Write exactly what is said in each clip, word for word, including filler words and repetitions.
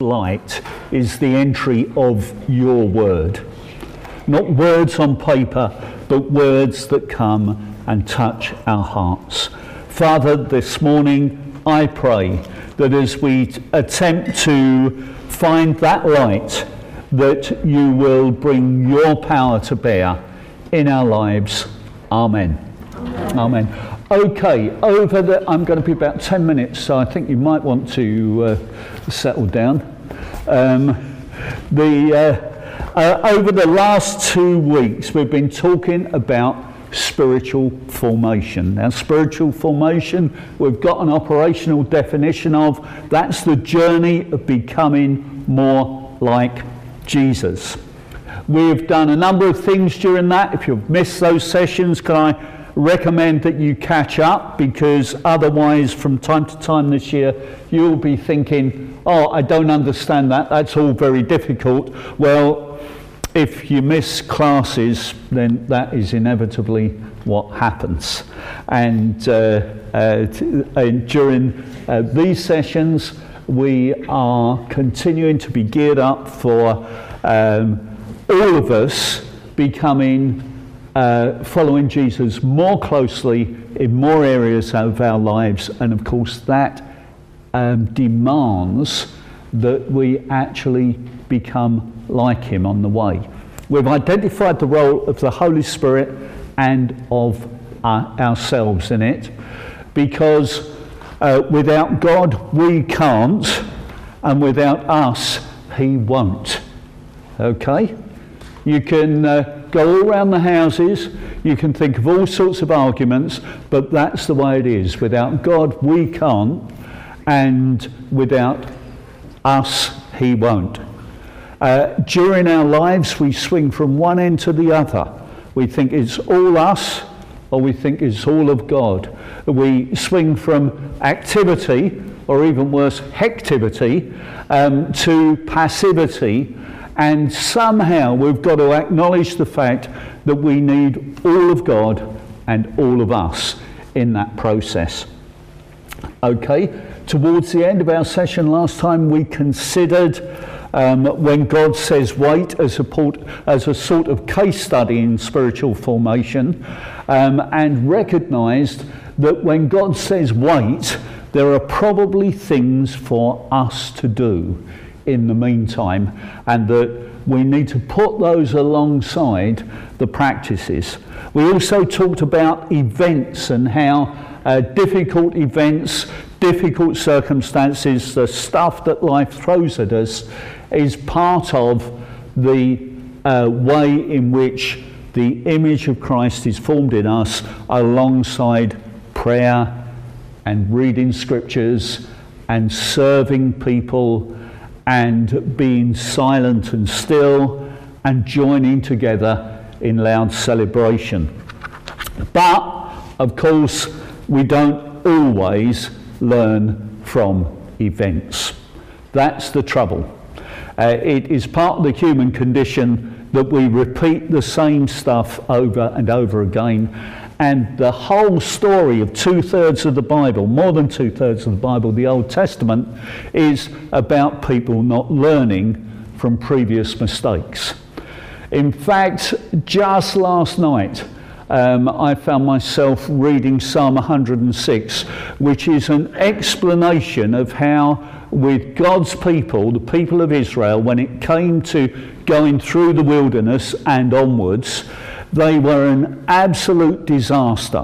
light is the entry of your word. Not words on paper, but words that come and touch our hearts. Father, this morning I pray that as we attempt to find that light, that you will bring your power to bear in our lives. Amen. Amen. Amen. Okay, over the, I'm going to be about ten minutes, so I think you might want to uh, settle down. Um, the, uh, uh, over the last two weeks, we've been talking about spiritual formation. Now, spiritual formation, we've got an operational definition of. That's the journey of becoming more like Jesus. We've done a number of things during that. If you've missed those sessions, can I recommend that you catch up, because otherwise from time to time this year you'll be thinking, oh, I don't understand that, that's all very difficult. Well, if you miss classes, then that is inevitably what happens. And, uh, uh, t- and during uh, these sessions we are continuing to be geared up for um, all of us becoming Uh, following Jesus more closely in more areas of our lives, and of course that um, demands that we actually become like him on the way. We've identified the role of the Holy Spirit and of uh, ourselves in it, because uh, without God we can't, and without us he won't. Okay? You can uh, go all around the houses, you can think of all sorts of arguments, but that's the way it is. Without God we can't, and without us he won't. Uh, during our lives we swing from one end to the other. We think it's all us, or we think it's all of God. We swing from activity, or even worse, hectivity, um, to passivity. And somehow we've got to acknowledge the fact that we need all of God and all of us in that process. Okay, towards the end of our session last time we considered um, when God says wait as a, port, as a sort of case study in spiritual formation, um, and recognised that when God says wait, there are probably things for us to do in the meantime, and that we need to put those alongside the practices. We also talked about events and how uh, difficult events, difficult circumstances, the stuff that life throws at us is part of the uh, way in which the image of Christ is formed in us, alongside prayer and reading scriptures and serving people and being silent and still and joining together in loud celebration. But, of course, we don't always learn from events. That's the trouble. Uh, it is part of the human condition that we repeat the same stuff over and over again. And the whole story of two-thirds of the Bible, more than two-thirds of the Bible, the Old Testament, is about people not learning from previous mistakes. In fact, just last night, um, I found myself reading Psalm one hundred six, which is an explanation of how, with God's people, the people of Israel, when it came to going through the wilderness and onwards, they were an absolute disaster,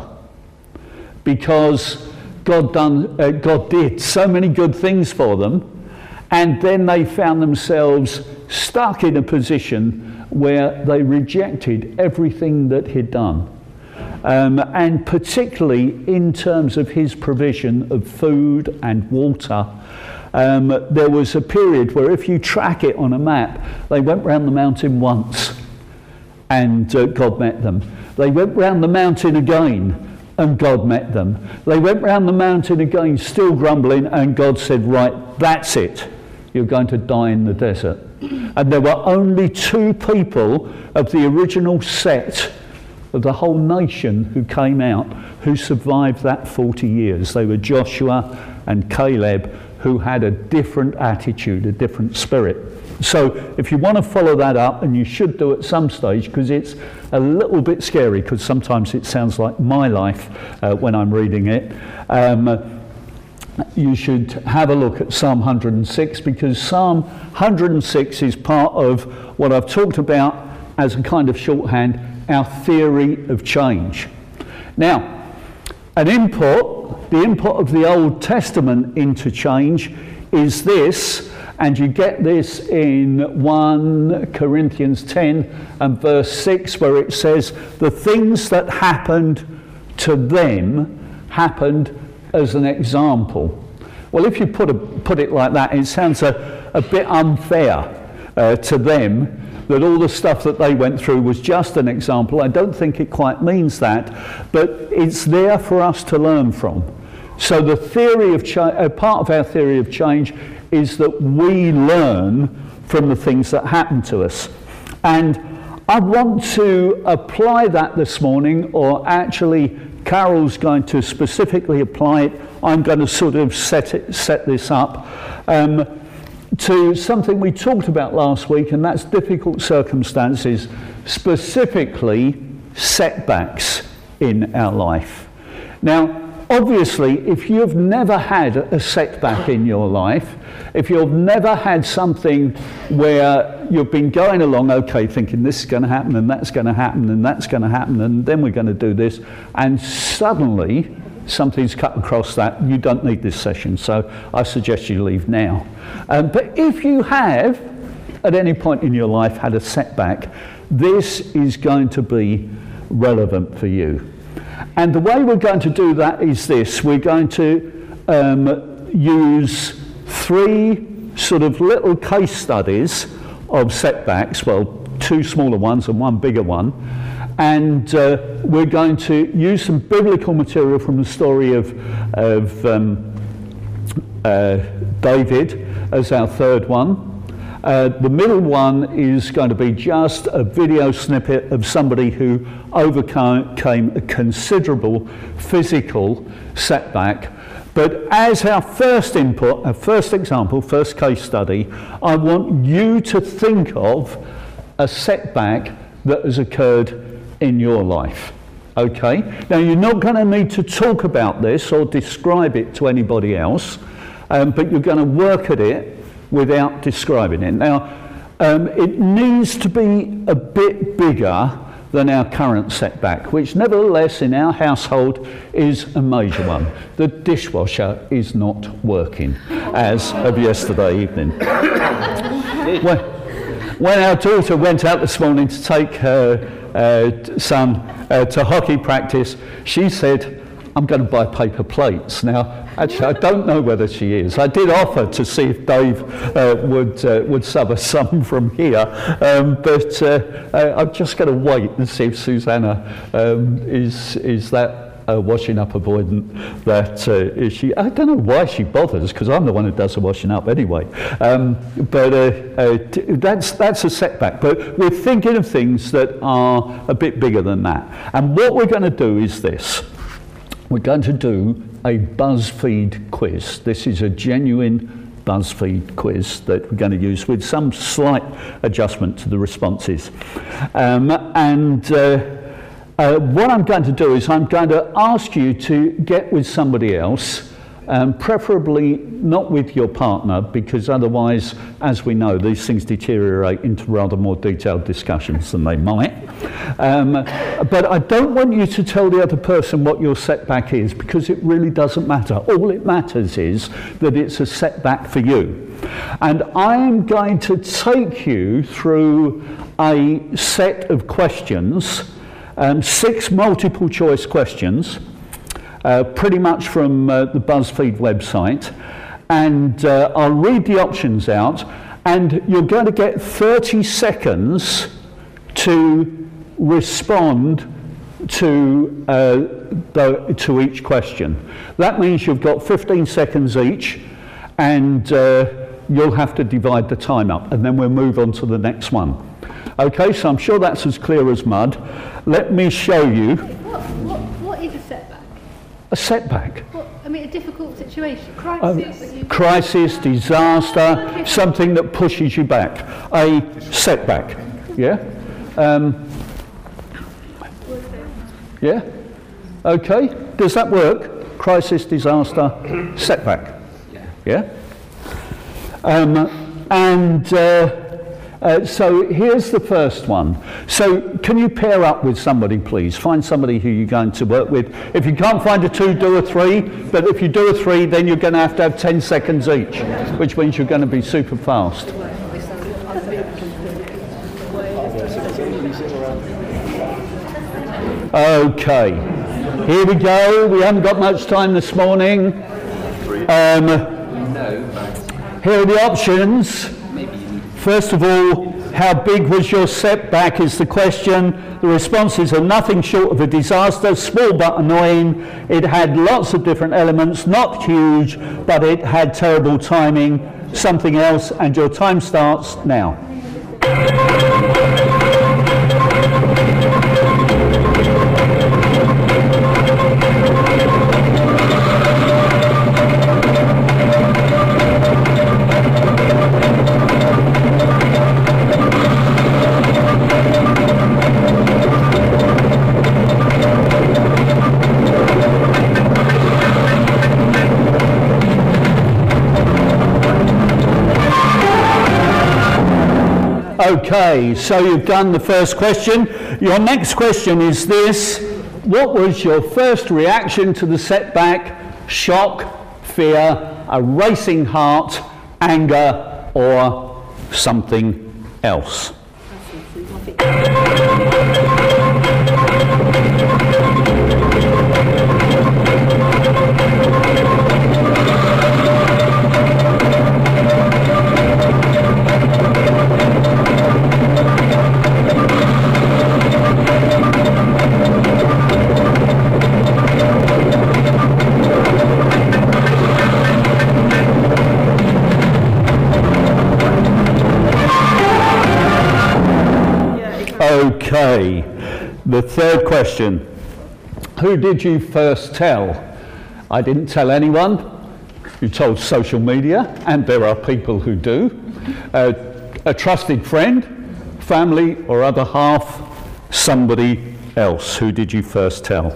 because God done, uh, God did so many good things for them, and then they found themselves stuck in a position where they rejected everything that he'd done. Um, and particularly in terms of his provision of food and water, um, there was a period where, if you track it on a map, they went round the mountain once and uh, God met them. They went round the mountain again and God met them. They went round the mountain again, still grumbling, and God said, right, that's it. You're going to die in the desert. And there were only two people of the original set of the whole nation who came out who survived that forty years. They were Joshua and Caleb, who had a different attitude, a different spirit. So if you want to follow that up, and you should do at some stage, because it's a little bit scary, because sometimes it sounds like my life uh, when I'm reading it, um, you should have a look at Psalm one hundred six, because Psalm one hundred six is part of what I've talked about as a kind of shorthand, our theory of change. Now, an input, the input of the Old Testament into change is this, and you get this in First Corinthians ten and verse six, where it says, the things that happened to them happened as an example. Well, if you put, a, put it like that, it sounds a, a bit unfair uh, to them, that all the stuff that they went through was just an example. I don't think it quite means that, but it's there for us to learn from. So the theory of cha- uh, part of our theory of change is that we learn from the things that happen to us. And I want to apply that this morning, or actually Carol's going to specifically apply it. I'm going to sort of set it, set this up um, to something we talked about last week, and that's difficult circumstances, specifically setbacks in our life. Now, obviously, if you've never had a setback in your life, if you've never had something where you've been going along, okay, thinking this is going to happen, and that's going to happen, and that's going to happen, and then we're going to do this, and suddenly something's cut across that, you don't need this session, so I suggest you leave now. Um, but if you have, at any point in your life, had a setback, this is going to be relevant for you. And the way we're going to do that is this. We're going to um, use three sort of little case studies of setbacks, well, two smaller ones and one bigger one. And uh, we're going to use some biblical material from the story of, of um, uh, David as our third one. Uh, the middle one is going to be just a video snippet of somebody who overcame a considerable physical setback. But as our first input, our first example, first case study, I want you to think of a setback that has occurred in your life. Okay? Now, you're not going to need to talk about this or describe it to anybody else, um, but you're going to work at it without describing it. Now, um, it needs to be a bit bigger than our current setback, which nevertheless in our household is a major one. The dishwasher is not working as of yesterday evening. when, when our daughter went out this morning to take her uh, son uh, to hockey practice, she said, I'm going to buy paper plates. Now, actually, I don't know whether she is. I did offer to see if Dave uh, would uh, would sub us some from here, um, but uh, uh, I'm just going to wait and see if Susanna um, is is that uh, washing up avoidant. That uh, is she. I don't know why she bothers, because I'm the one who does the washing up anyway. Um, but uh, uh, t- that's that's a setback. But we're thinking of things that are a bit bigger than that. And what we're going to do is this. We're going to do a BuzzFeed quiz. This is a genuine BuzzFeed quiz that we're going to use with some slight adjustment to the responses. Um, and uh, uh, what I'm going to do is I'm going to ask you to get with somebody else, um, preferably not with your partner, because otherwise, as we know, these things deteriorate into rather more detailed discussions than they might. Um, but I don't want you to tell the other person what your setback is, because it really doesn't matter. All it matters is that it's a setback for you. And I'm going to take you through a set of questions, um, six multiple choice questions, uh, pretty much from uh, the BuzzFeed website. And uh, I'll read the options out, and you're going to get thirty seconds to respond to uh, the, to each question. That means you've got fifteen seconds each, and uh, you'll have to divide the time up, and then we'll move on to the next one. Okay, so I'm sure that's as clear as mud. Let me show you. What, what, what is a setback? A setback. What, I mean, a difficult situation. Crisis. Um, crisis, disaster, something that pushes you back. A setback. Yeah? Um, yeah? Okay. Does that work? Crisis, disaster, setback. Yeah? Um, and uh, uh, so here's the first one. So can you pair up with somebody, please? Find somebody who you're going to work with. If you can't find a two, do a three. But if you do a three, then you're going to have to have ten seconds each, which means you're going to be super fast. Okay, here we go. We haven't got much time this morning. Um, here are the options. First of all, how big was your setback is the question. The responses are nothing short of a disaster, small but annoying. It had lots of different elements, not huge, but it had terrible timing, something else, and your time starts now. Okay, so you've done the first question. Your next question is this. What was your first reaction to the setback? Shock, fear, a racing heart, anger, or something else? Okay, the third question. Who did you first tell? I didn't tell anyone. You told social media, and there are people who do. Uh, a trusted friend, family or other half, somebody else. Who did you first tell?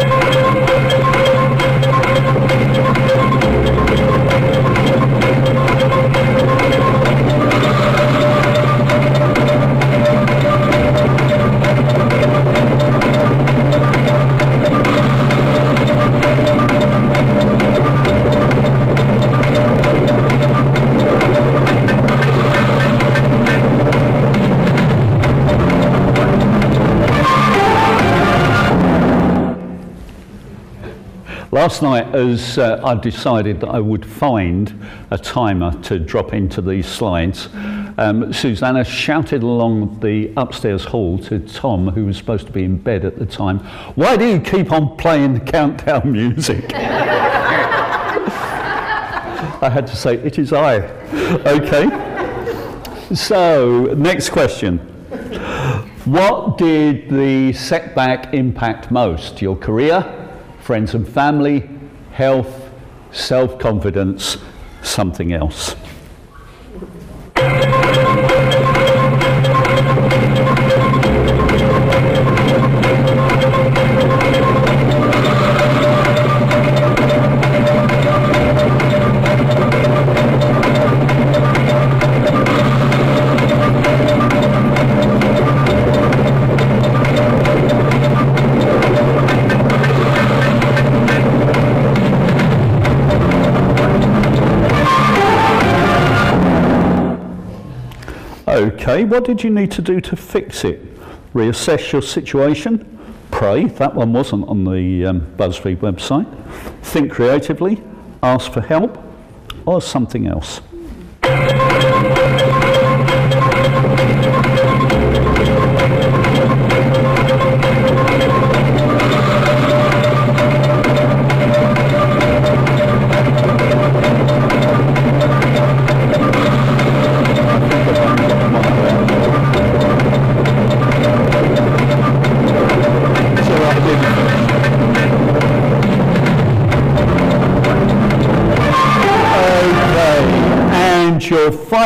Last night, as uh, I decided that I would find a timer to drop into these slides, um, Susanna shouted along the upstairs hall to Tom, who was supposed to be in bed at the time, "Why do you keep on playing the countdown music?" I had to say, "It is I." Okay. So, next question. What did the setback impact most? Your career, friends and family, health, self-confidence, something else? Okay, what did you need to do to fix it? Reassess your situation, pray, that one wasn't on the um, BuzzFeed website, think creatively, ask for help, or something else.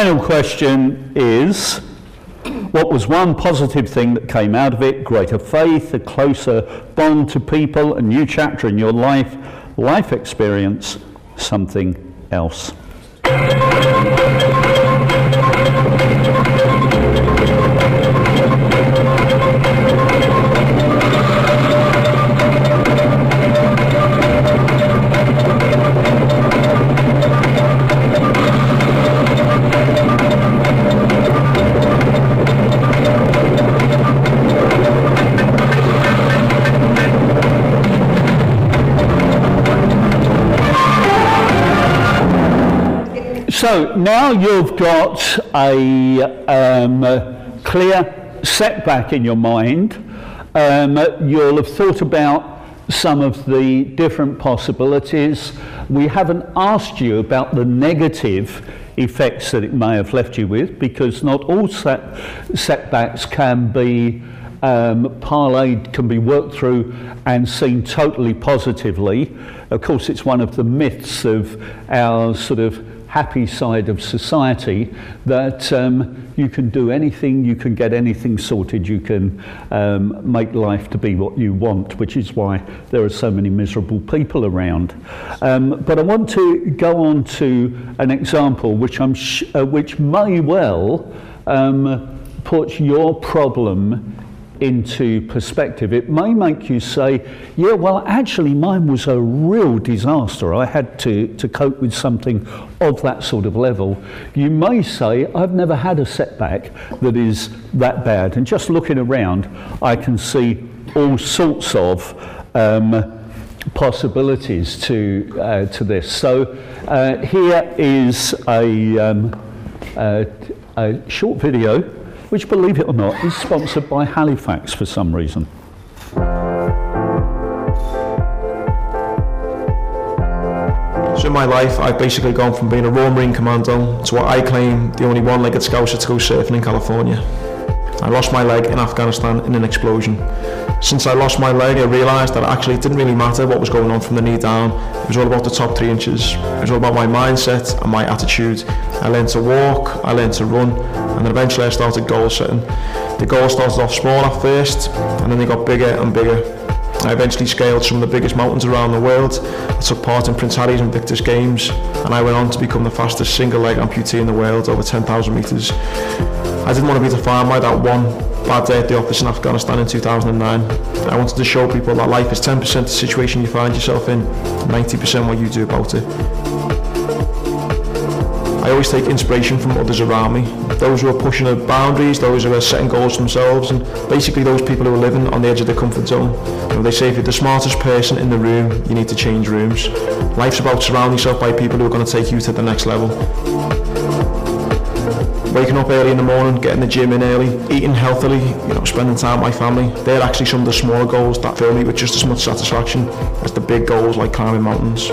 final question is, what was one positive thing that came out of it? Greater faith, a closer bond to people, a new chapter in your life, life experience, something else. So now you've got a um, clear setback in your mind. Um, you'll have thought about some of the different possibilities. We haven't asked you about the negative effects that it may have left you with, because not all set setbacks can be um, parlayed, can be worked through and seen totally positively. Of course, it's one of the myths of our sort of happy side of society that um, you can do anything, you can get anything sorted, you can um, make life to be what you want, which is why there are so many miserable people around. Um, but I want to go on to an example which, I'm sh uh, which may well um, put your problem into perspective. It may make you say, yeah, well, actually mine was a real disaster. I had to, to cope with something of that sort of level. You may say, I've never had a setback that is that bad. And just looking around, I can see all sorts of um, possibilities to, uh, to this. So uh, here is a, um, a, a short video which, believe it or not, is sponsored by Halifax for some reason. So in my life, I've basically gone from being a Royal Marine Commando to what I claim the only one-legged Scouser to go surfing in California. I lost my leg in Afghanistan in an explosion. Since I lost my leg, I realised that actually it didn't really matter what was going on from the knee down. It was all about the top three inches. It was all about my mindset and my attitude. I learned to walk, I learned to run, and then eventually I started goal setting. The goals started off small at first, and then they got bigger and bigger. I eventually scaled some of the biggest mountains around the world. I took part in Prince Harry's and Victor's Games, and I went on to become the fastest single-leg amputee in the world, over ten thousand metres. I didn't want to be defined by that one bad day at the office in Afghanistan in two thousand nine. I wanted to show people that life is ten percent the situation you find yourself in, ninety percent what you do about it. I always take inspiration from others around me, those who are pushing the boundaries, those who are setting goals themselves, and basically those people who are living on the edge of their comfort zone. You know, they say if you're the smartest person in the room, you need to change rooms. Life's about surrounding yourself by people who are going to take you to the next level. Waking up early in the morning, getting the gym in early, eating healthily, you know, spending time with my family, they're actually some of the smaller goals that fill me with just as much satisfaction as the big goals like climbing mountains.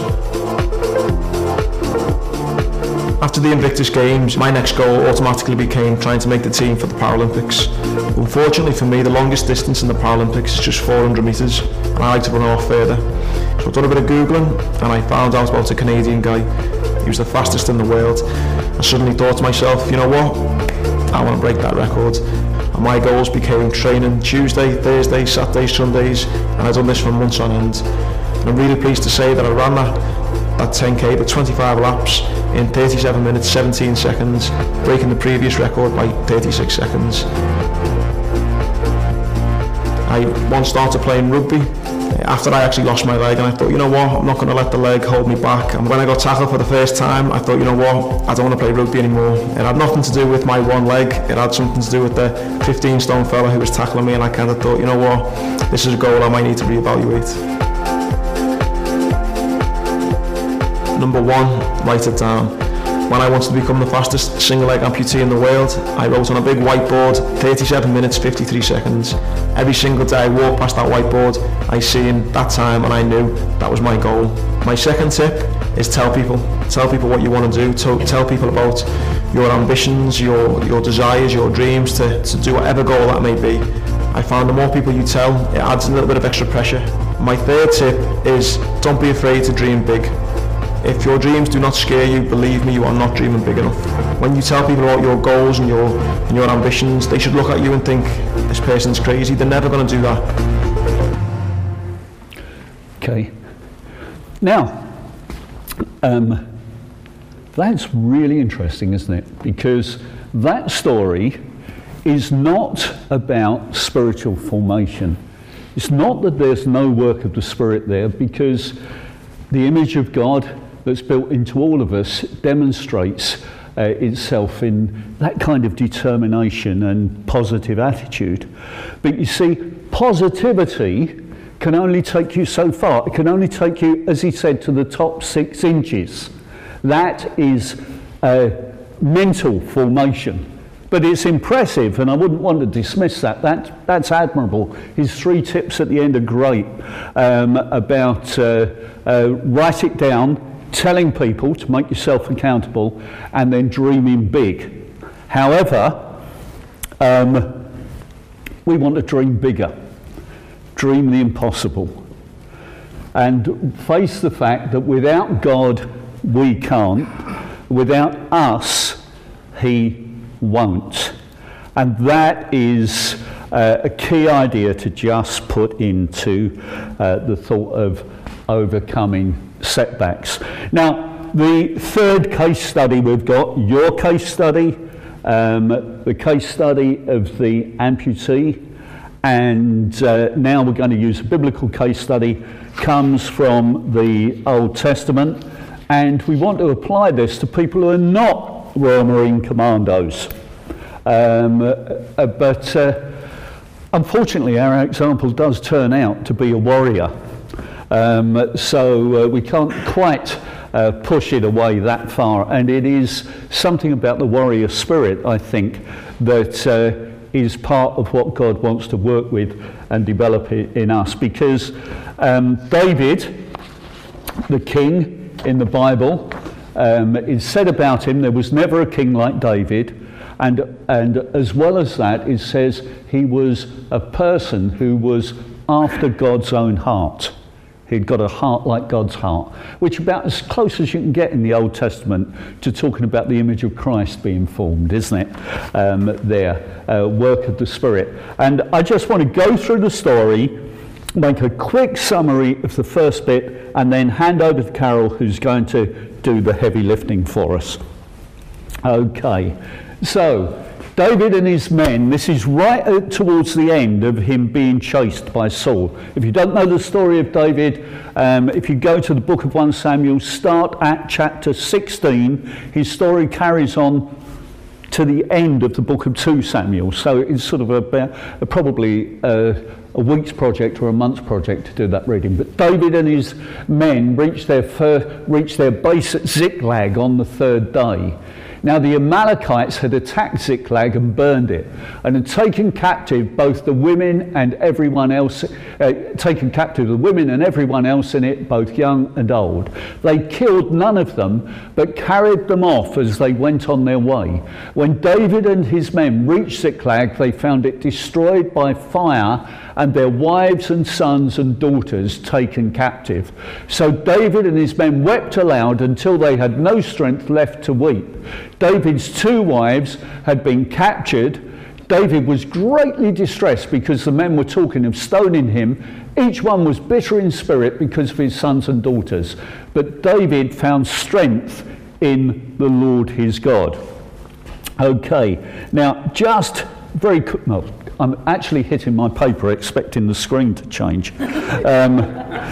After the Invictus Games, my next goal automatically became trying to make the team for the Paralympics. Unfortunately for me, the longest distance in the Paralympics is just four hundred metres, and I like to run a lot further. So I've done a bit of Googling, and I found out about a Canadian guy. He was the fastest in the world. I suddenly thought to myself, you know what, I want to break that record. And my goals became training Tuesday, Thursday, Saturday, Sundays, and I've done this for months on end. And I'm really pleased to say that I ran that, that ten K, but twenty-five laps in thirty-seven minutes, seventeen seconds, breaking the previous record by thirty-six seconds. I once started playing rugby after I actually lost my leg, and I thought, you know what, I'm not going to let the leg hold me back. And when I got tackled for the first time, I thought, you know what, I don't want to play rugby anymore. It had nothing to do with my one leg, it had something to do with the fifteen stone fella who was tackling me, and I kind of thought, you know what, this is a goal I might need to reevaluate. Number one, write it down. When I wanted to become the fastest single-leg amputee in the world, I wrote on a big whiteboard, thirty-seven minutes, fifty-three seconds. Every single day I walked past that whiteboard, I seen that time and I knew that was my goal. My second tip is tell people. Tell people what you want to do. Tell people about your ambitions, your, your desires, your dreams to, to do whatever goal that may be. I found the more people you tell, it adds a little bit of extra pressure. My third tip is don't be afraid to dream big. If your dreams do not scare you, believe me, you are not dreaming big enough. When you tell people about your goals and your, and your ambitions, they should look at you and think, this person's crazy. They're never going to do that. Okay. Now, um, that's really interesting, isn't it? Because that story is not about spiritual formation. It's not that there's no work of the Spirit there, because the image of God that's built into all of us demonstrates uh, itself in that kind of determination and positive attitude. But you see, positivity can only take you so far. It can only take you, as he said, to the top six inches. That is uh, mental formation. But it's impressive, and I wouldn't want to dismiss that. that that's admirable. His three tips at the end are great um, about uh, uh, write it down, telling people to make yourself accountable, and then dreaming big. However, um, we want to dream bigger, dream the impossible, and face the fact that without God, we can't. Without us, he won't. And that is uh, a key idea to just put into uh, the thought of overcoming setbacks. Now, the third case study we've got, your case study, um, the case study of the amputee, and uh, now we're going to use a biblical case study, comes from the Old Testament, and we want to apply this to people who are not Royal Marine Commandos. Um, uh, but uh, unfortunately our example does turn out to be a warrior. Um, so uh, we can't quite uh, push it away that far, and it is something about the warrior spirit, I think, that uh, is part of what God wants to work with and develop it in us. Because um, David, the king in the Bible, Um, it's said about him, there was never a king like David, and and as well as that, it says he was a person who was after God's own heart. He'd got a heart like God's heart, which is about as close as you can get in the Old Testament to talking about the image of Christ being formed, isn't it? Um, there, uh, work of the Spirit. And I just want to go through the story, make a quick summary of the first bit, and then hand over to Carol, who's going to do the heavy lifting for us. Okay, so David and his men, this is right at, towards the end of him being chased by Saul. If you don't know the story of David, um, if you go to the book of First Samuel, start at chapter sixteen, his story carries on to the end of the book of Second Samuel. So it's sort of a, a probably a, a week's project or a month's project to do that reading. But David and his men reached their first, reached their base at Ziklag on the third day. Now the Amalekites had attacked Ziklag and burned it, and had taken captive both the women and everyone else, uh, taken captive the women and everyone else in it, both young and old. They killed none of them, but carried them off as they went on their way. When David and his men reached Ziklag, they found it destroyed by fire, and their wives and sons and daughters taken captive. So David and his men wept aloud until they had no strength left to weep. David's two wives had been captured. David was greatly distressed because the men were talking of stoning him. Each one was bitter in spirit because of his sons and daughters. But David found strength in the Lord his God. Okay, now just very quick, no, I'm actually hitting my paper expecting the screen to change. Um,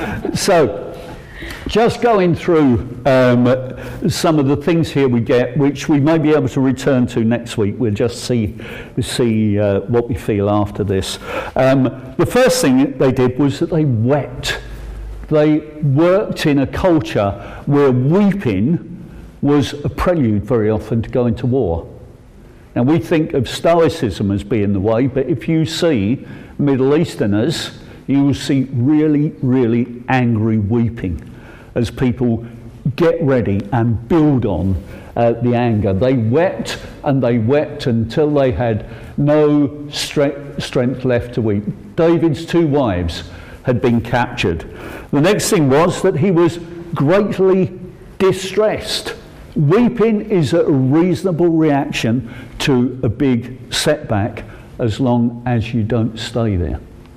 so, just going through um, some of the things here we get, which we may be able to return to next week. We'll just see see uh, what we feel after this. Um, the first thing they did was that they wept. They worked in a culture where weeping was a prelude very often to going to war. Now we think of Stoicism as being the way, but if you see Middle Easterners, you will see really, really angry weeping as people get ready and build on uh, the anger. They wept and they wept until they had no stre- strength left to weep. David's two wives had been captured. The next thing was that he was greatly distressed. Weeping is a reasonable reaction to a big setback as long as you don't stay there.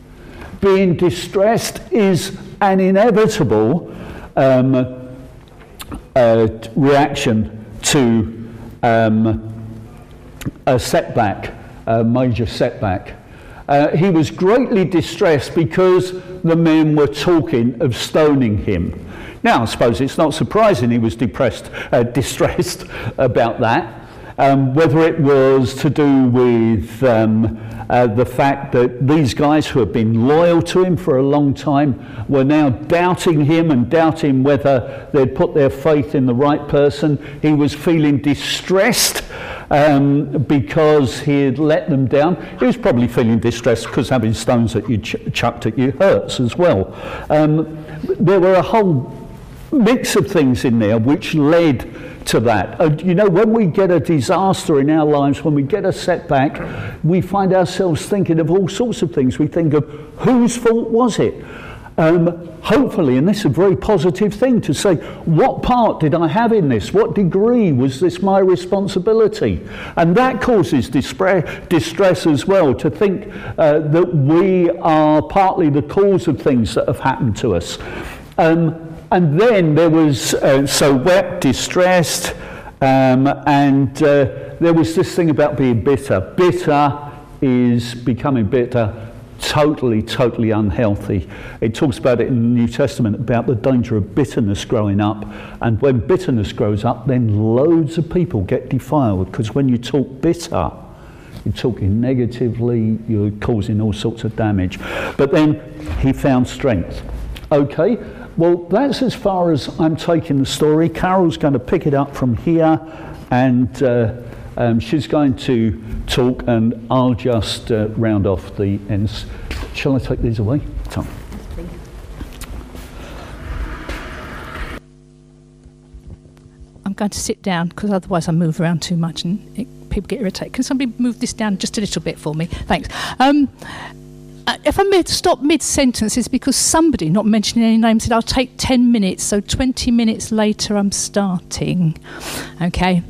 Being distressed is an inevitable um, uh, reaction to um, a setback, a major setback. Uh, he was greatly distressed because the men were talking of stoning him. Now, I suppose it's not surprising he was depressed, uh, distressed about that. Um, whether it was to do with um, uh, the fact that these guys who had been loyal to him for a long time were now doubting him and doubting whether they'd put their faith in the right person. He was feeling distressed um, because he had let them down. He was probably feeling distressed because having stones that you ch- chucked at you hurts as well. Um, there were a whole mix of things in there which led to that. Uh, you know, when we get a disaster in our lives, when we get a setback, we find ourselves thinking of all sorts of things. We think of whose fault was it? Um, hopefully, and this is a very positive thing to say, what part did I have in this? What degree was this my responsibility? And that causes distress, distress as well, to think uh, that we are partly the cause of things that have happened to us. Um, And then there was, uh, so wept, distressed, um, and uh, there was this thing about being bitter. Bitter is becoming bitter, totally, totally unhealthy. It talks about it in the New Testament, about the danger of bitterness growing up. And when bitterness grows up, then loads of people get defiled, because when you talk bitter, you're talking negatively, you're causing all sorts of damage. But then he found strength. Okay. Well, that's as far as I'm taking the story. Carol's going to pick it up from here, and uh, um, she's going to talk, and I'll just uh, round off the ends. Shall I take these away? Tom. I'm going to sit down because otherwise I move around too much and it, people get irritated. Can somebody move this down just a little bit for me? Thanks. Um, Uh, if I mid stop mid-sentence, it's because somebody, not mentioning any names, said, I'll take ten minutes, so twenty minutes later I'm starting. Okay.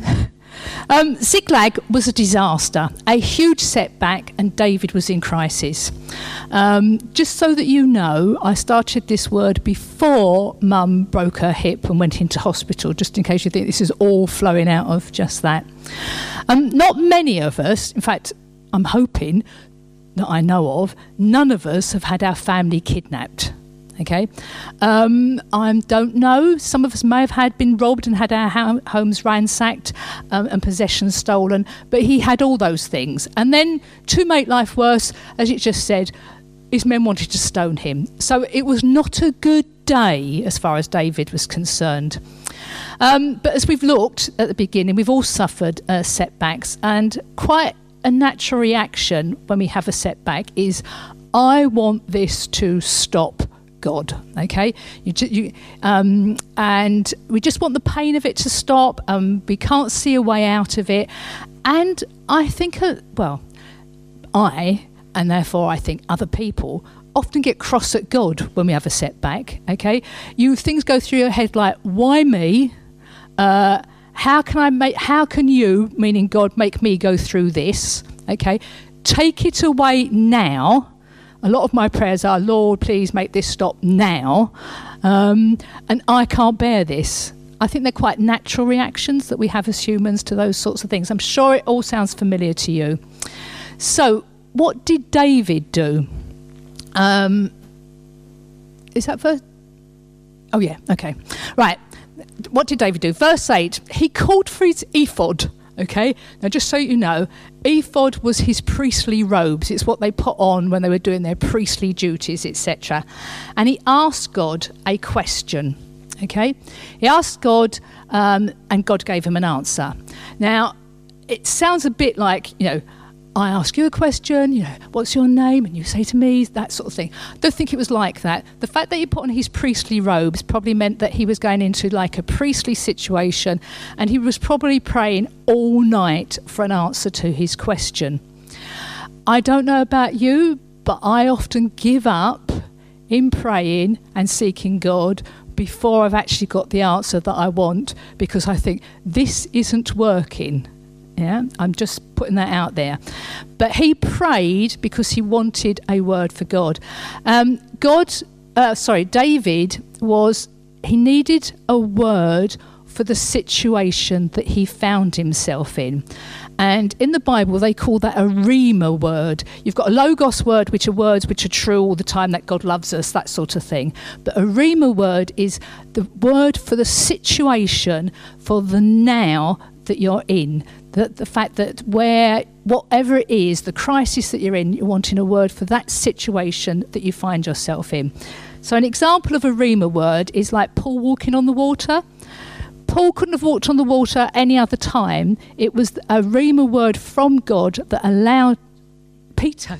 um, Ziklag was a disaster, a huge setback, and David was in crisis. Um, just so that you know, I started this word before Mum broke her hip and went into hospital, just in case you think this is all flowing out of just that. Um, not many of us, in fact, I'm hoping, that I know of, none of us have had our family kidnapped. Okay, um, I don't know. Some of us may have had been robbed and had our ho- homes ransacked um, and possessions stolen. But he had all those things. And then, to make life worse, as it just said, his men wanted to stone him. So it was not a good day as far as David was concerned. Um, but as we've looked at the beginning, we've all suffered uh, setbacks, and quite a natural reaction when we have a setback is, I want this to stop, God. Okay, you, you, um, and we just want the pain of it to stop. Um, we can't see a way out of it, and I think, uh, well, I, and therefore I think other people, often get cross at God when we have a setback. Okay, you things go through your head like, why me? Uh, How can I make? How can you, meaning God, make me go through this? Okay, take it away now. A lot of my prayers are, Lord, please make this stop now. Um, and I can't bear this. I think they're quite natural reactions that we have as humans to those sorts of things. I'm sure it all sounds familiar to you. So, what did David do? Um, is that first? Oh yeah. Okay. Right. What did David do? Verse eight, he called for his ephod, okay? Now, just so you know, ephod was his priestly robes. It's what they put on when they were doing their priestly duties, et cetera. And he asked God a question, okay? He asked God, um, and God gave him an answer. Now, it sounds a bit like, you know, I ask you a question, you know, what's your name? And you say to me, that sort of thing. I don't think it was like that. The fact that he put on his priestly robes probably meant that he was going into like a priestly situation, and he was probably praying all night for an answer to his question. I don't know about you, but I often give up in praying and seeking God before I've actually got the answer that I want, because I think this isn't working. Yeah, I'm just putting that out there. But he prayed because he wanted a word for God. Um, God, uh, sorry, David was, he needed a word for the situation that he found himself in. And in the Bible, they call that a rhema word. You've got a logos word, which are words which are true all the time, that God loves us, that sort of thing. But a rhema word is the word for the situation, for the now that you're in. The, the fact that where, whatever it is, the crisis that you're in, you're wanting a word for that situation that you find yourself in. So an example of a rhema word is like Paul walking on the water. Paul couldn't have walked on the water any other time. It was a rhema word from God that allowed Peter.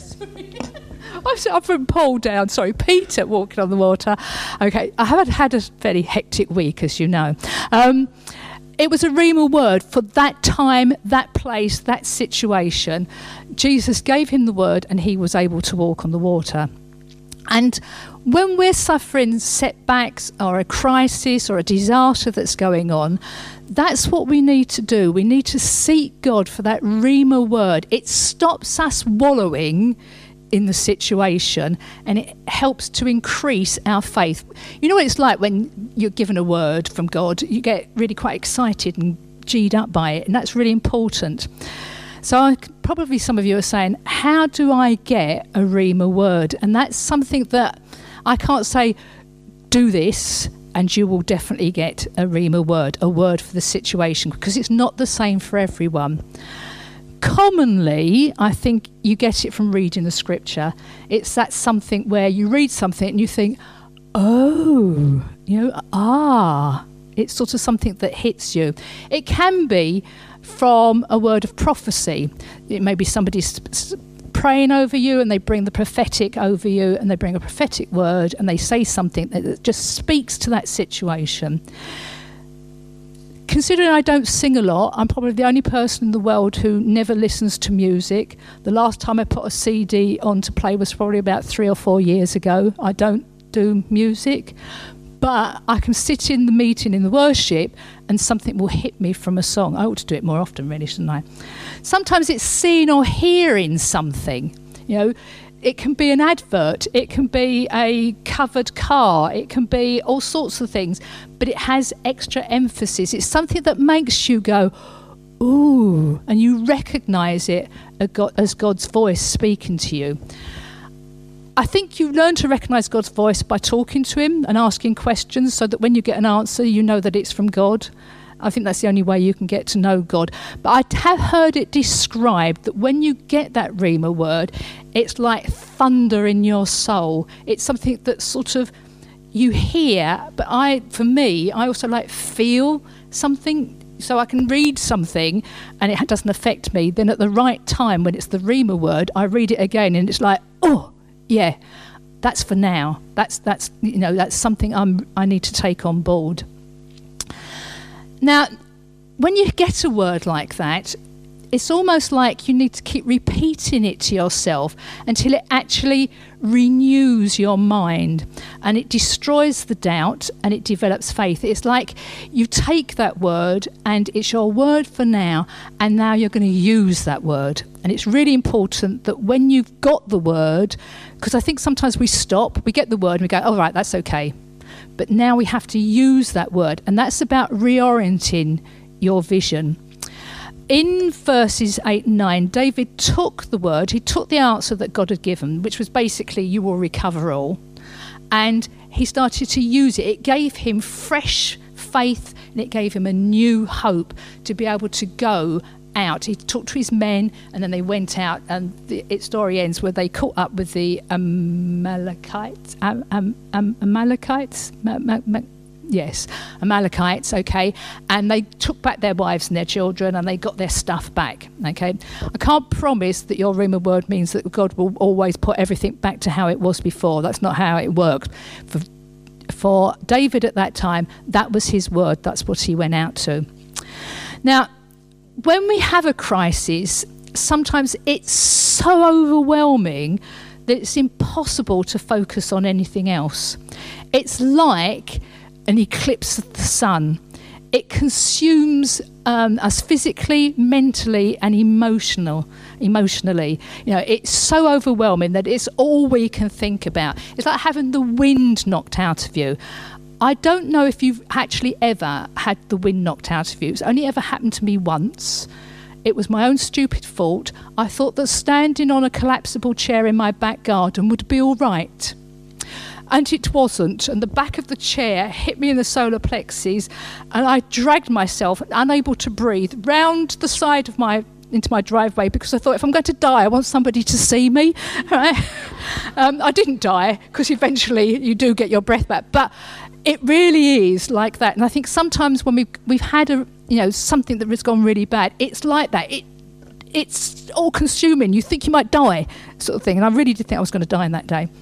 I've written Paul down. Sorry, Peter walking on the water. Okay, I haven't had a very hectic week, as you know. Um, it was a rhema word for that time, that place, that situation. Jesus gave him the word, and he was able to walk on the water. And when we're suffering setbacks or a crisis or a disaster that's going on, that's what we need to do. We need to seek God for that rhema word. It stops us wallowing in the situation, and it helps to increase our faith. You know what it's like when you're given a word from God? You get really quite excited and G'd up by it, and that's really important. So I, probably some of you are saying, how do I get a rhema word? And that's something that I can't say, do this and you will definitely get a rhema word, a word for the situation, because it's not the same for everyone. Commonly, I think you get it from reading the scripture. It's that something where you read something and you think, oh, you know, ah, it's sort of something that hits you. It can be from a word of prophecy. It may be somebody praying over you and they bring the prophetic over you, and they bring a prophetic word and they say something that just speaks to that situation. Considering I don't sing a lot, I'm probably the only person in the world who never listens to music. The last time I put a C D on to play was probably about three or four years ago. I don't do music. But I can sit in the meeting in the worship and something will hit me from a song. I ought to do it more often, really, shouldn't I? Sometimes it's seeing or hearing something. You know, it can be an advert. It can be a covered car. It can be all sorts of things. But it has extra emphasis. It's something that makes you go, ooh, and you recognise it as God's voice speaking to you. I think you learn to recognise God's voice by talking to him and asking questions, so that when you get an answer, you know that it's from God. I think that's the only way you can get to know God. But I have heard it described that when you get that rhema word, it's like thunder in your soul. It's something that sort of you hear, but I, for me, I also like feel something. So I can read something and it doesn't affect me. Then at the right time, when it's the rhema word, I read it again and it's like, oh, yeah, that's for now. That's that's you know that's something I'm I need to take on board. Now, when you get a word like that, it's almost like you need to keep repeating it to yourself until it actually renews your mind, and it destroys the doubt and it develops faith. It's like you take that word and it's your word for now, and now you're going to use that word. And it's really important that when you've got the word, because I think sometimes we stop, we get the word and we go, all right, that's okay. But now we have to use that word, and that's about reorienting your vision. In verses eight and nine, David took the word, he took the answer that God had given, which was basically, you will recover all. And he started to use it. It gave him fresh faith, and it gave him a new hope to be able to go out. He talked to his men, and then they went out, and the its story ends where they caught up with the Amalekites. Um, um, um, Amalekites? Ma- ma- ma- Yes, Amalekites, okay, and they took back their wives and their children, and they got their stuff back, okay. I can't promise that your rhema word means that God will always put everything back to how it was before. That's not how it worked. For, for David at that time, that was his word. That's what he went out to. Now, when we have a crisis, sometimes it's so overwhelming that it's impossible to focus on anything else. It's like an eclipse of the sun. It consumes um, us physically, mentally, and emotional. Emotionally, you know, it's so overwhelming that it's all we can think about. It's like having the wind knocked out of you. I don't know if you've actually ever had the wind knocked out of you. It's only ever happened to me once. It was my own stupid fault. I thought that standing on a collapsible chair in my back garden would be all right. And it wasn't, and the back of the chair hit me in the solar plexus, and I dragged myself, unable to breathe, round the side of my into my driveway, because I thought, if I'm going to die, I want somebody to see me. Right? um, I didn't die, because eventually you do get your breath back, but it really is like that. And I think sometimes when we've, we've had a you know something that has gone really bad, it's like that. It it's all consuming. You think you might die, sort of thing. And I really did think I was going to die in that day.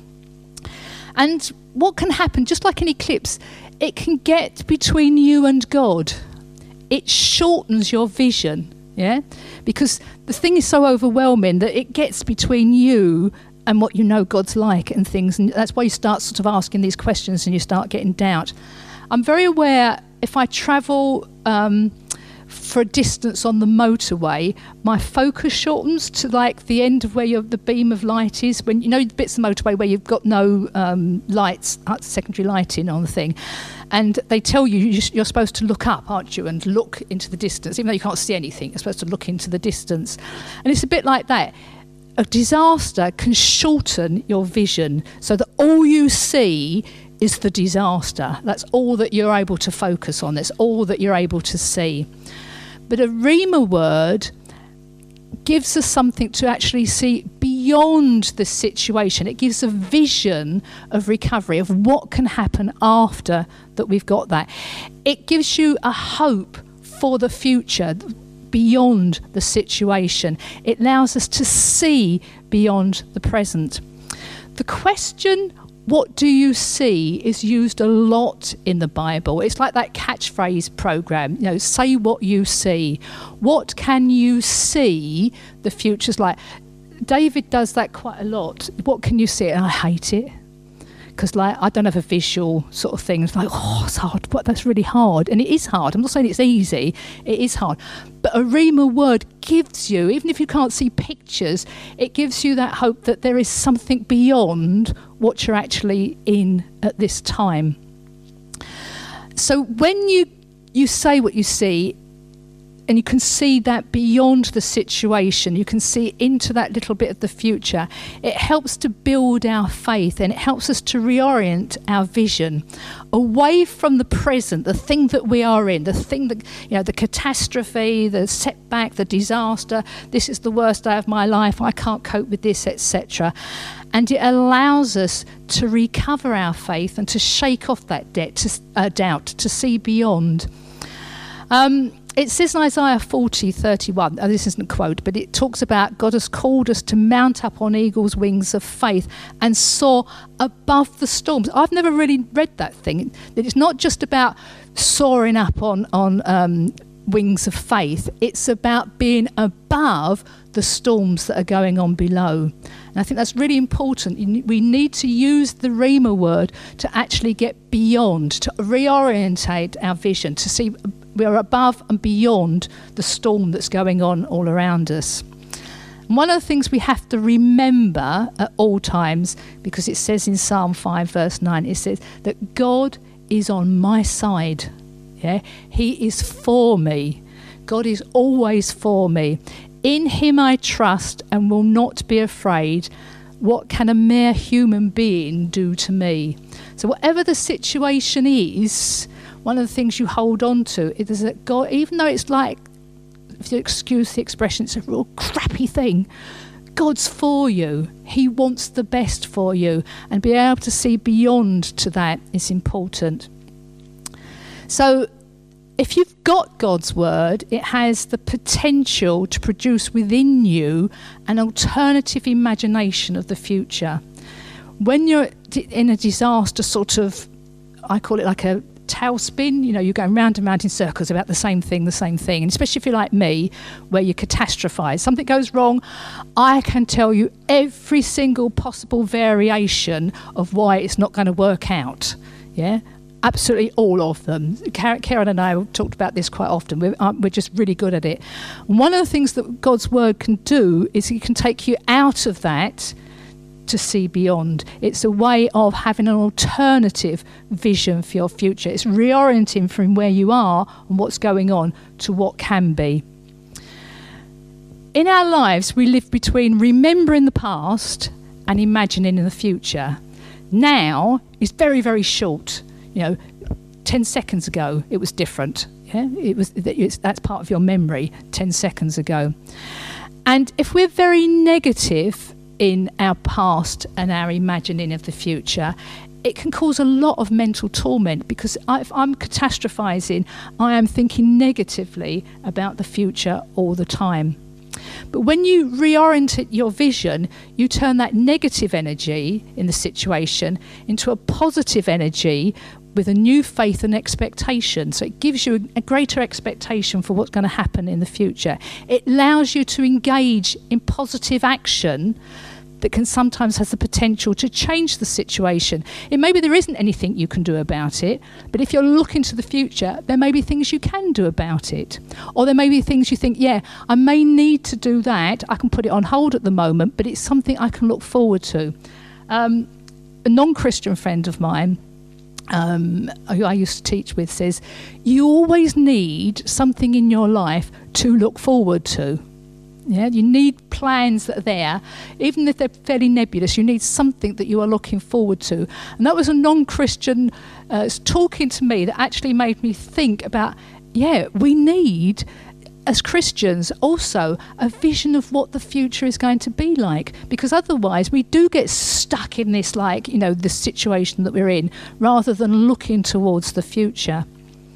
And what can happen, just like an eclipse, it can get between you and God. It shortens your vision, yeah? Because the thing is so overwhelming that it gets between you and what you know God's like and things. And that's why you start sort of asking these questions and you start getting doubt. I'm very aware if I travel um, for a distance on the motorway, my focus shortens to like the end of where your, the beam of light is. When you know the bits of the motorway where you've got no um, lights, secondary lighting on the thing, and they tell you you're supposed to look up, aren't you, and look into the distance, even though you can't see anything. You're supposed to look into the distance, and it's a bit like that. A disaster can shorten your vision so that all you see is the disaster. That's all that you're able to focus on. That's all that you're able to see. But a Rhema word gives us something to actually see beyond the situation. It gives a vision of recovery, of what can happen after that we've got that. It gives you a hope for the future beyond the situation. It allows us to see beyond the present. The question, what do you see, is used a lot in the Bible. It's like that catchphrase program, you know, say what you see. What can you see the future's like? David does that quite a lot. What can you see? And I hate it. Because like I don't have a visual sort of thing. It's like, oh, it's hard, but that's really hard. And it is hard. I'm not saying it's easy. It is hard. But a Rhema word gives you, even if you can't see pictures, it gives you that hope that there is something beyond what you're actually in at this time. So when you, you say what you see, and you can see that beyond the situation, you can see into that little bit of the future, it helps to build our faith, and it helps us to reorient our vision away from the present, the thing that we are in, the thing that, you know, the catastrophe, the setback, the disaster, this is the worst day of my life, I can't cope with this, et cetera. And it allows us to recover our faith and to shake off that debt, to, uh, doubt, to see beyond. Um, It says in Isaiah forty thirty-one, oh, this isn't a quote, but it talks about God has called us to mount up on eagle's wings of faith and soar above the storms. I've never really read that thing. That it's not just about soaring up on, on um, wings of faith. It's about being above the storms that are going on below. And I think that's really important. We need to use the Rhema word to actually get beyond, to reorientate our vision, to see we're above and beyond the storm that's going on all around us. And one of the things we have to remember at all times, because it says in Psalm five verse nine, it says that God is on my side. Yeah, He is for me. God is always for me. In Him I trust and will not be afraid. What can a mere human being do to me? So whatever the situation is, one of the things you hold on to is that God, even though it's like, if you excuse the expression, it's a real crappy thing, God's for you. He wants the best for you. And being able to see beyond to that is important. So if you've got God's word, it has the potential to produce within you an alternative imagination of the future. When you're in a disaster sort of, I call it like a tailspin, you know, you're going round and round in circles about the same thing, the same thing. And especially if you're like me, where you catastrophize, something goes wrong, I can tell you every single possible variation of why it's not going to work out. Yeah. absolutely all of them. Karen and I have talked about this quite often. We're, um, we're just really good at it. And one of the things that God's word can do is it can take you out of that to see beyond. It's a way of having an alternative vision for your future. It's reorienting from where you are and what's going on to what can be. In our lives, we live between remembering the past and imagining in the future. Now is very, very short. You know, ten seconds ago, it was different. Yeah, it was. It's, that's part of your memory. Ten seconds ago, and if we're very negative in our past and our imagining of the future, it can cause a lot of mental torment, because if I'm catastrophizing, I am thinking negatively about the future all the time. But when you reorient your vision, you turn that negative energy in the situation into a positive energy with a new faith and expectation. So it gives you a greater expectation for what's going to happen in the future. It allows you to engage in positive action that can sometimes have the potential to change the situation. It maybe there isn't anything you can do about it, but if you're looking to the future, there may be things you can do about it. Or there may be things you think, yeah, I may need to do that. I can put it on hold at the moment, but it's something I can look forward to. Um, a non-Christian friend of mine, um, who I used to teach with, says, you always need something in your life to look forward to. Yeah, you need plans that are there, even if they're fairly nebulous. You need something that you are looking forward to. And that was a non-Christian uh, talking to me that actually made me think about, yeah, we need, as Christians, also a vision of what the future is going to be like. Because otherwise we do get stuck in this, like, you know, the situation that we're in, rather than looking towards the future.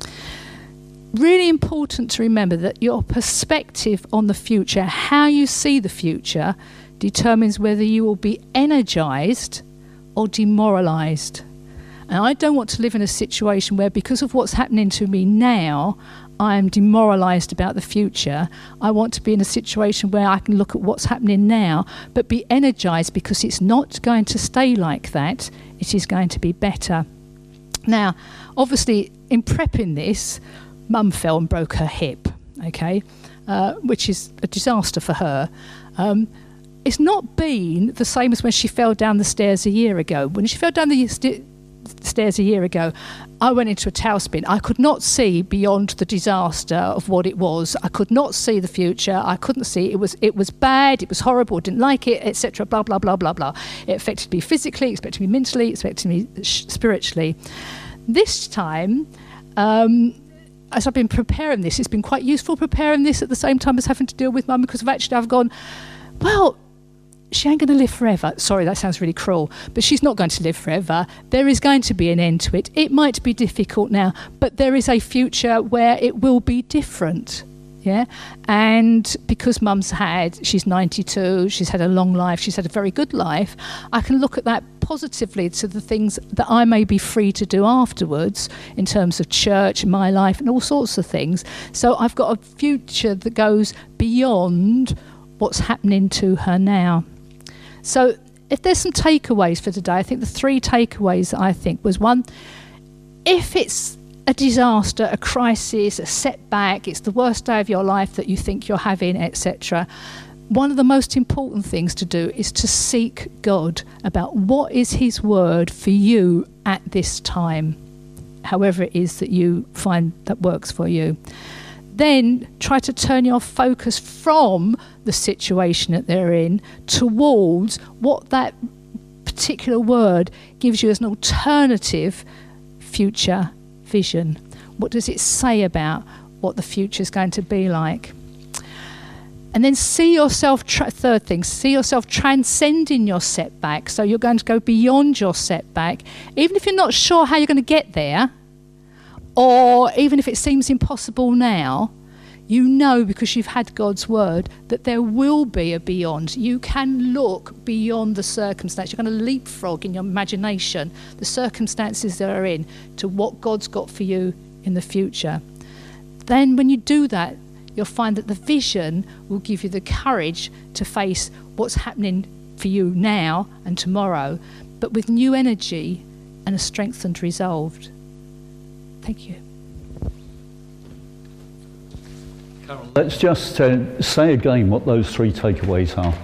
Really important to remember that your perspective on the future, how you see the future, determines whether you will be energized or demoralized. And I don't want to live in a situation where, because of what's happening to me now, I am demoralized about the future. I want to be in a situation where I can look at what's happening now, but be energized, because it's not going to stay like that. It is going to be better. Now, obviously, in prepping this, Mum fell and broke her hip, okay, uh, which is a disaster for her. Um, it's not been the same as when she fell down the stairs a year ago. When she fell down the st- stairs a year ago, I went into a tailspin. I could not see beyond the disaster of what it was. I could not see the future. I couldn't see. It was it was bad. It was horrible. I didn't like it, et cetera. Blah, blah, blah, blah, blah. It affected me physically, it affected me mentally, it affected me sh- spiritually. This time, um, as I've been preparing this, it's been quite useful preparing this at the same time as having to deal with Mum, because I've actually I've gone, well, she ain't going to live forever. Sorry, that sounds really cruel, but she's not going to live forever. There is going to be an end to it. It might be difficult now, but there is a future where it will be different. Yeah, and because Mum's had, she's ninety-two, she's had a long life, she's had a very good life, I can look at that positively to the things that I may be free to do afterwards in terms of church, my life, and all sorts of things. So I've got a future that goes beyond what's happening to her now. So if there's some takeaways for today, I think the three takeaways that I think was, one, if it's a disaster, a crisis, a setback, it's the worst day of your life that you think you're having, et cetera, one of the most important things to do is to seek God about what is his word for you at this time, however it is that you find that works for you. Then try to turn your focus from the situation that they're in towards what that particular word gives you as an alternative future vision. What does it say about what the future is going to be like? And then see yourself, tra- third thing, see yourself transcending your setback. So you're going to go beyond your setback, even if you're not sure how you're going to get there, or even if it seems impossible now, you know, because you've had God's word, that there will be a beyond. You can look beyond the circumstance. You're going to leapfrog in your imagination the circumstances that are in to what God's got for you in the future. Then when you do that, you'll find that the vision will give you the courage to face what's happening for you now and tomorrow, but with new energy and a strengthened resolve. Thank you. Carol, let's just uh, say again what those three takeaways are.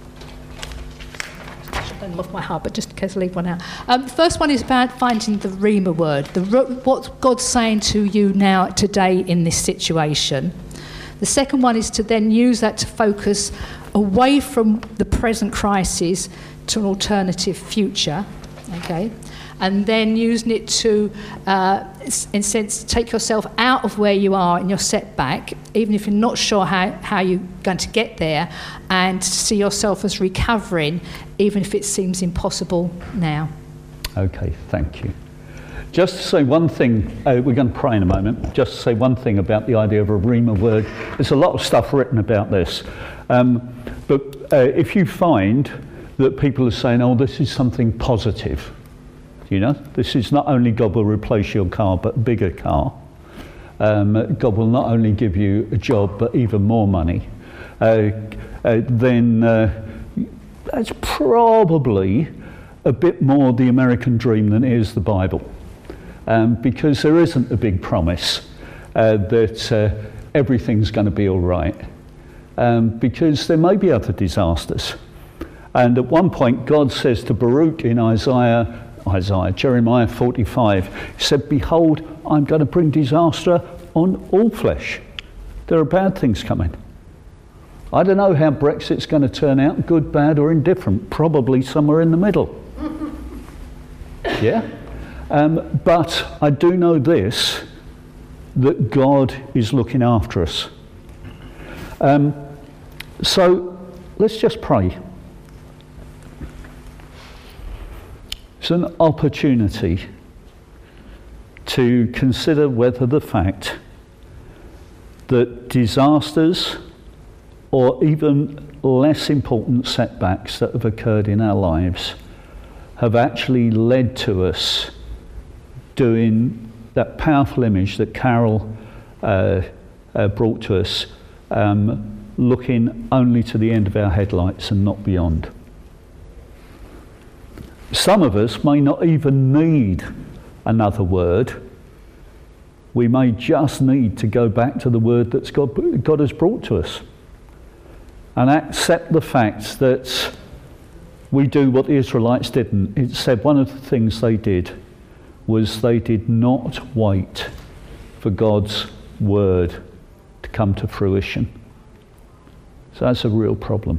I should have them off my heart, but just in case I leave one out. Um, the first one is about finding the Rhema word, the what God's saying to you now, today, in this situation. The second one is to then use that to focus away from the present crisis to an alternative future, okay? And then using it to, uh, in a sense, take yourself out of where you are in your setback, even if you're not sure how, how you're going to get there, and see yourself as recovering, even if it seems impossible now. Okay, thank you. Just to say one thing, uh, we're going to pray in a moment, just to say one thing about the idea of a Rhema word. There's a lot of stuff written about this. Um, but uh, if you find that people are saying, oh, this is something positive, you know, this is not only God will replace your car, but a bigger car. Um, God will not only give you a job, but even more money. Uh, uh, then uh, that's probably a bit more the American dream than it is the Bible. Um, because there isn't a big promise uh, that uh, everything's going to be all right. Um, because there may be other disasters. And at one point, God says to Baruch in Isaiah, Isaiah, Jeremiah forty-five, he said, behold, I'm going to bring disaster on all flesh. There are bad things coming. I don't know how Brexit's going to turn out, good, bad, or indifferent. Probably somewhere in the middle. Yeah? Um, but I do know this, that God is looking after us. Um, so let's just pray. It's an opportunity to consider whether the fact that disasters or even less important setbacks that have occurred in our lives have actually led to us doing that powerful image that Carol uh, uh, brought to us, um, looking only to the end of our headlights and not beyond. Some of us may not even need another word. We may just need to go back to the word that God, God has brought to us and accept the fact that we do what the Israelites didn't. It said one of the things they did was they did not wait for God's word to come to fruition. So that's a real problem.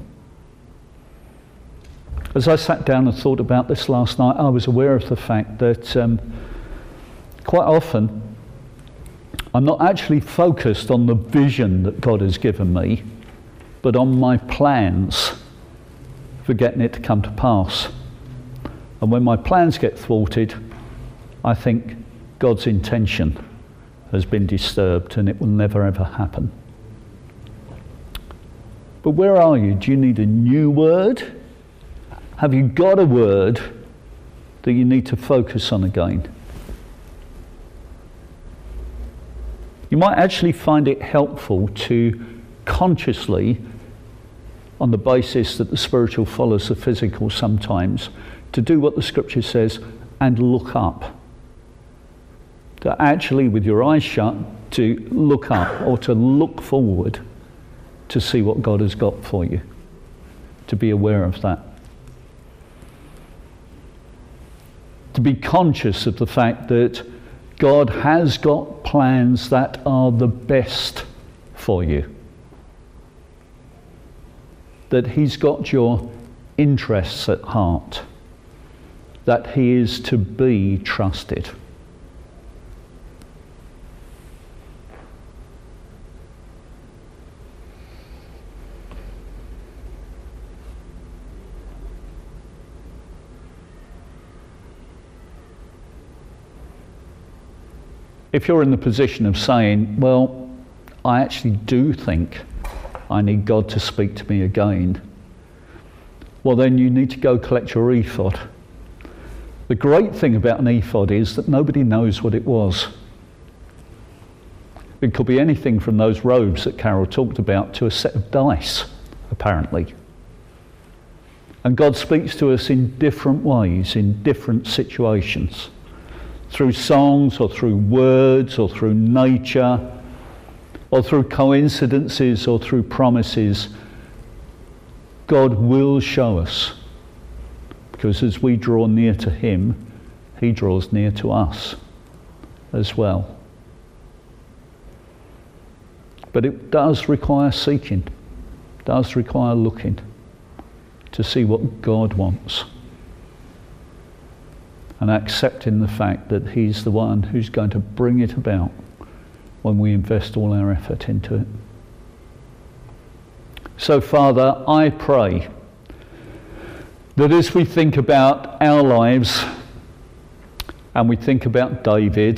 As I sat down and thought about this last night, I was aware of the fact that um, quite often I'm not actually focused on the vision that God has given me, but on my plans for getting it to come to pass. And when my plans get thwarted, I think God's intention has been disturbed and it will never ever happen. But where are you? Do you need a new word? Have you got a word that you need to focus on again? You might actually find it helpful to consciously, on the basis that the spiritual follows the physical sometimes, to do what the scripture says and look up. To actually, with your eyes shut, to look up or to look forward to see what God has got for you. To be aware of that. To be conscious of the fact that God has got plans that are the best for you. That He's got your interests at heart. That He is to be trusted. If you're in the position of saying, well, I actually do think I need God to speak to me again, well then you need to go collect your ephod. The great thing about an ephod is that nobody knows what it was. It could be anything from those robes that Carol talked about to a set of dice, apparently. And God speaks to us in different ways, in different situations. through songs or through words or through nature or through coincidences or through promises, God will show us. Because as we draw near to him, he draws near to us as well. But it does require seeking, does require looking to see what God wants and accepting the fact that he's the one who's going to bring it about when we invest all our effort into it. So, Father, I pray that as we think about our lives and we think about David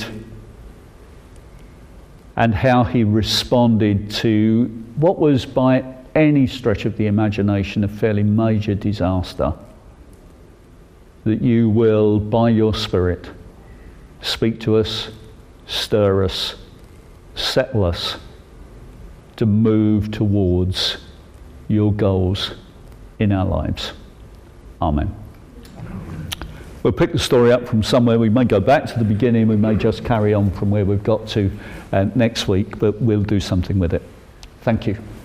and how he responded to what was by any stretch of the imagination a fairly major disaster, that you will, by your Spirit, speak to us, stir us, settle us to move towards your goals in our lives. Amen. We'll pick the story up from somewhere. We may go back to the beginning. We may just carry on from where we've got to uh, next week, but we'll do something with it. Thank you.